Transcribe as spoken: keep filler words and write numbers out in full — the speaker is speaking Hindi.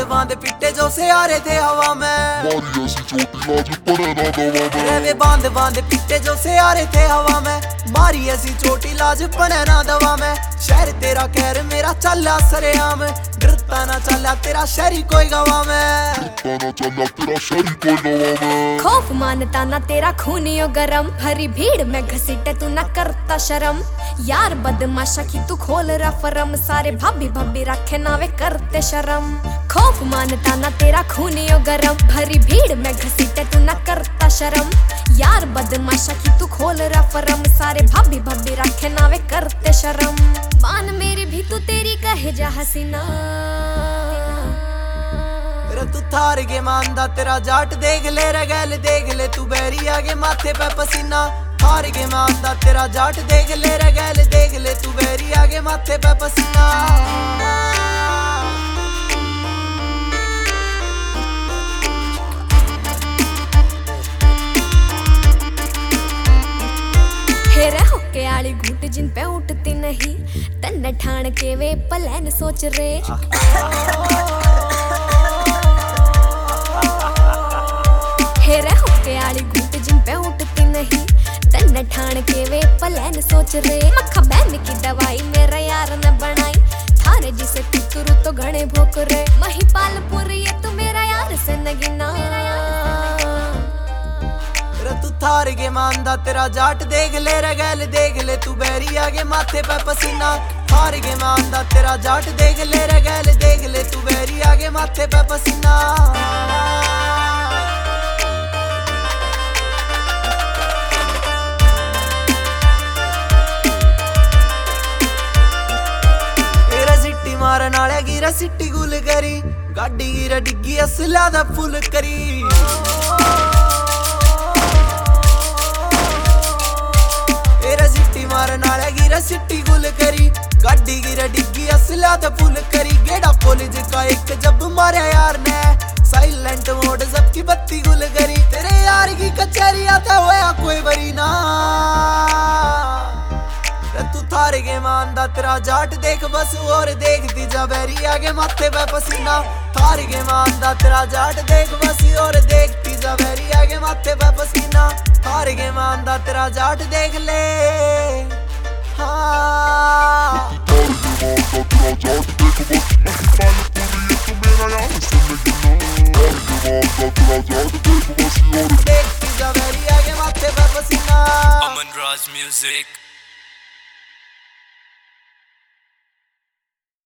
बांध पिटे जो से आ रहे थे हवा में, मारी ऐसी चोटी लाज पड़े ना दवा में। वे बांध बांध पिटे जो से आ रहे थे हवा में, मारी ऐसी चोटी लाज पड़े ना दवा में। शहर तेरा कहर मेरा चला सरेआम, डरता ना चला तेरा शहरी कोई गवा में, डरता ना चला तेरा शहरी कोई गवा में। खौफ मानता ना तेरा खूनियो गरम, हरी भीड़ में घसीटे तू ना करता शर्म। यार बदमाशा की तू खोल रहा फरम, सारे भाभी भाभी रखे ना वे करते शर्म। खौफ मानता ना तेरा खूनियो गरम, भरी भीड़ में घसीटे तू ना करता शर्म। यार बदमाशा की तू खोल रहा फरम, सारे भाभी भाभी रखे ना वे करते शर्म। बान मेरी भी तू तेरी कहे जा हसीना, तू थार के मानदा तेरा जाट देख ले रे गैल देख ले, तू बैरी आगे माथे पे पसीना। थार के मानदा तेरा जाट देख ले रे गैल देख ले, तू बैरी आगे माथे पे पसीना। हेरे होके आली घूट जिन पे उठती नहीं, तन्ने ठाण के वे प्लान सोच रे। हेरे होके आली घूट जिन पे उठती नहीं, तन्ने ठाण के वे प्लान सोच रे। मक्खा बैन की दवाई मेरा यार ने बनाई, थारे जिसे तुतरू तो घणे भोक रे। महिपालपुर ये तू मेरा यार से नगीना, तू थार के मानदा तेरा जाट देख ले रे गैल देख ले, तू बैरी आगे माथे पे पसीना। थार के मानदा तेरा जाट देख ले रे गैल देख ले, तू बैरी आगे माथे पे पसीना। मारन आले गिरा सिट्टी गुल करी, गाड़ी गिरा डिग्गी असला दा फुल करी। तेरा सिट्टी मारन आले गिरा सिट्टी गुल करी, गाड़ी गिरा डिग्गी असला दा फुल करी। गेड़ा कॉलेज का एक जब मारा यार ने, साइलेंट मोड सबकी बत्ती गुल करी। तेरे यार की कचहरी आता होया कोई बरी ना, तू थार के मानदा तेरा जाट देख बस और देखती जा बैरी आगे माथे पे पसीना। थार के मानदा तेरा जाट देख बस और देखती जा बैरी आगे माथे पे पसीना। थार के मानदा तेरा जाट देख ले हाँ। थार के मानदा तेरा जाट देख बस, महिपालपुर ये तू मेरा यार से नगीना। थार के मानदा तेरा जाट देख बस और देखती जा बैरी आगे माथे पे पसीना। Aman Raz Music।